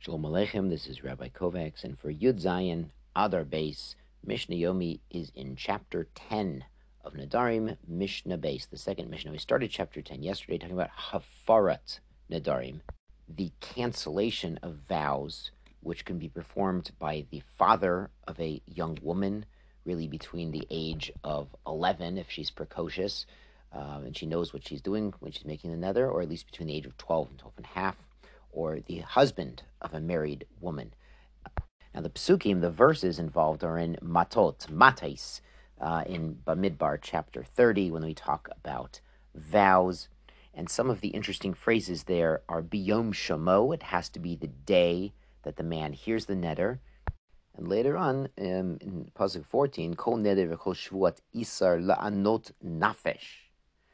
Shalom Aleichem, this is Rabbi Kovacs, and for Yud Zayin Adar Beis, Mishnah Yomi is in chapter 10 of Nadarim, Mishnah Beis, the second Mishnah. We started chapter 10 yesterday talking about Hafarat Nadarim, the cancellation of vows, which can be performed by the father of a young woman, really between the age of 11 if she's precocious, and she knows what she's doing when she's making the nether, or at least between the age of 12 and 12 and a half, or the husband of a married woman. Now, the psukim, the verses involved are in Matot, Matais, in Bamidbar chapter 30, when we talk about vows. And some of the interesting phrases there are Biyom Shamo, it has to be the day that the man hears the neder. And later on, in Pasuk 14, Kol neder v'kol shvuat isar la'anot nafesh.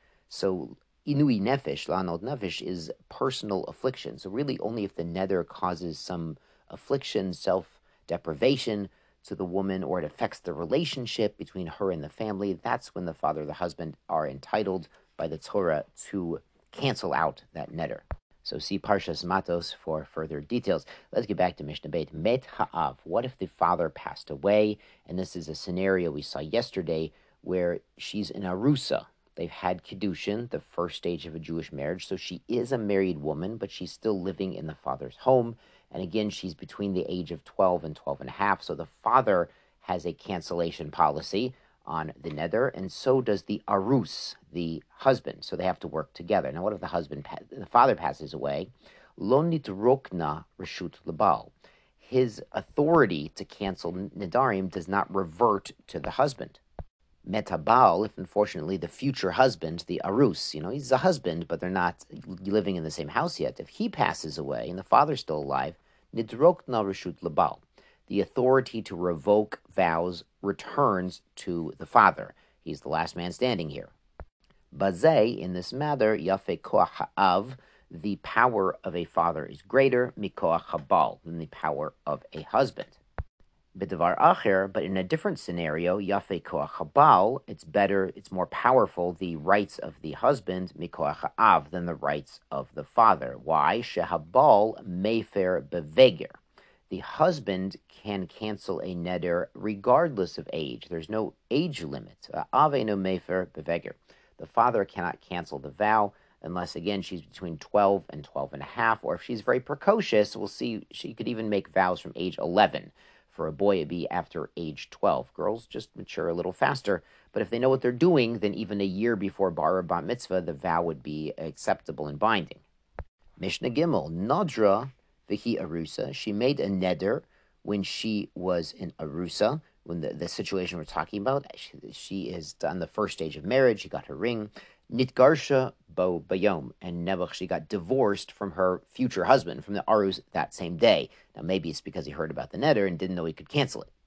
So Inui nefesh, la'anot nefesh, is personal affliction. So really only if the neder causes some affliction, self-deprivation to the woman, or it affects the relationship between her and the family, that's when the father or the husband are entitled by the Torah to cancel out that neder. So see Parshas Matos for further details. Let's get back to Mishnah Beit. Met ha'av. What if the father passed away? And this is a scenario we saw yesterday where she's in Arusa. They've had Kiddushin, the first stage of a Jewish marriage, so she is a married woman, but she's still living in the father's home. And again, she's between the age of 12 and 12 and a half, so the father has a cancellation policy on the neder, and so does the arus, the husband. So they have to work together. Now, what if the father passes away? Lo nitrokna reshut lebal. His authority to cancel nedarim does not revert to the husband. Metabal, if unfortunately the future husband, the arus, he's a husband, but they're not living in the same house yet. If he passes away and the father's still alive, nidrokna reshut lebal. The authority to revoke vows returns to the father. He's the last man standing here. Bazeh, in this matter, yafe koach ha'av, the power of a father is greater, mikoach habal, than the power of a husband. B'davar acher, but in a different scenario, yafe koach habal, it's better, it's more powerful, the rights of the husband, mikoach ha'av, than the rights of the father. Why? Shehabal mefer beveger. The husband can cancel a neder regardless of age. There's no age limit. Avenu mefer beveger. The father cannot cancel the vow unless, again, she's between 12 and 12 and a half, or if she's very precocious, we'll see she could even make vows from age 11. For a boy, it'd be after age 12. Girls just mature a little faster, but if they know what they're doing, then even a year before bar or bat mitzvah, the vow would be acceptable and binding. Mishnah Gimel, Nadra Vihi Arusa. She made a neder when she was in Arusa, when the situation we're talking about. She is on the first stage of marriage. She got her ring. Nitgarsha bo bayom. And Nebuch, she got divorced from her future husband, from the Arus, that same day. Now, maybe it's because he heard about the neder and didn't know he could cancel it.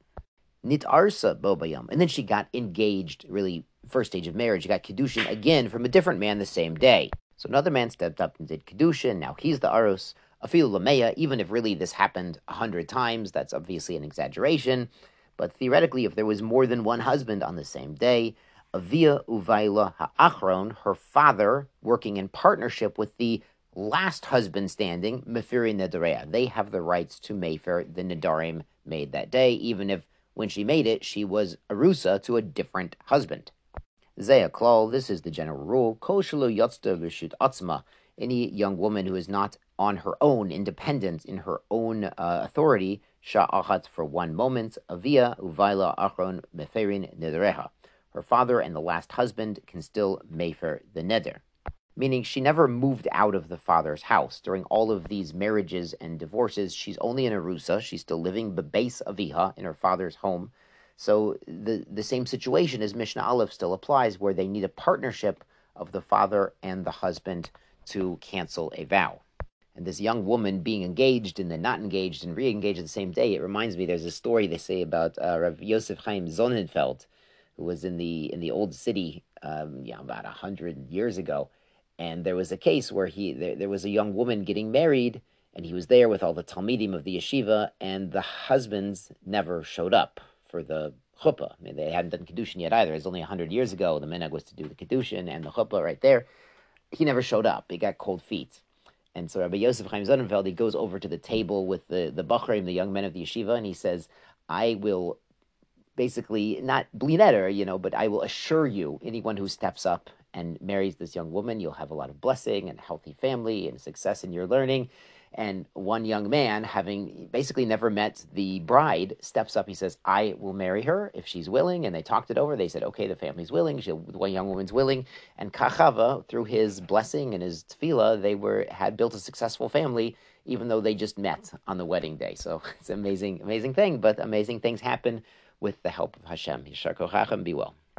Nitarsa bo bayom. And then she got engaged, really, first stage of marriage. She got Kiddushin again from a different man the same day. So another man stepped up and did Kiddushin. Now he's the Arus. Afilu lameya, even if really this happened 100 times, that's obviously an exaggeration. But theoretically, if there was more than one husband on the same day, Avia Uvaila Ha'achron, her father, working in partnership with the last husband standing, Mefiri Nedareya, they have the rights to mefer the Nedarim made that day, even if when she made it, she was Arusa to a different husband. Zeh klal, this is the general rule. Kol shelo yotzta l'shut atzma, any young woman who is not on her own, independent in her own authority, sha'achat, for one moment, avia uvaila achron meferin nedereha. Her father and the last husband can still mefer the neder. Meaning she never moved out of the father's house. During all of these marriages and divorces, she's only in Arusa. She's still living bebeis aviha, in her father's home. So the same situation as Mishnah Aleph still applies, where they need a partnership of the father and the husband to cancel a vow. And this young woman being engaged and then not engaged and re-engaged the same day, it reminds me, there's a story they say about Rav Yosef Chaim Sonnenfeld, who was in the old city about 100 years ago. And there was a case where there was a young woman getting married, and he was there with all the Talmidim of the yeshiva, and the husbands never showed up for the chuppah. I mean, they hadn't done Kiddushin yet either. It was only 100 years ago. The minhag was to do the Kiddushin and the chuppah right there. He never showed up. He got cold feet. And so Rabbi Yosef Chaim Sonnenfeld, he goes over to the table with the Bachrim, the young men of the yeshiva, and he says, I will basically not blineder, but I will assure you, anyone who steps up and marries this young woman, you'll have a lot of blessing and a healthy family and success in your learning. And one young man, having basically never met the bride, steps up. He says, I will marry her if she's willing. And they talked it over. They said, okay, the family's willing. The one young woman's willing. And Kachava, through his blessing and his tefillah, they had built a successful family, even though they just met on the wedding day. So it's an amazing, amazing thing. But amazing things happen with the help of Hashem. Yishar kochachem, be well.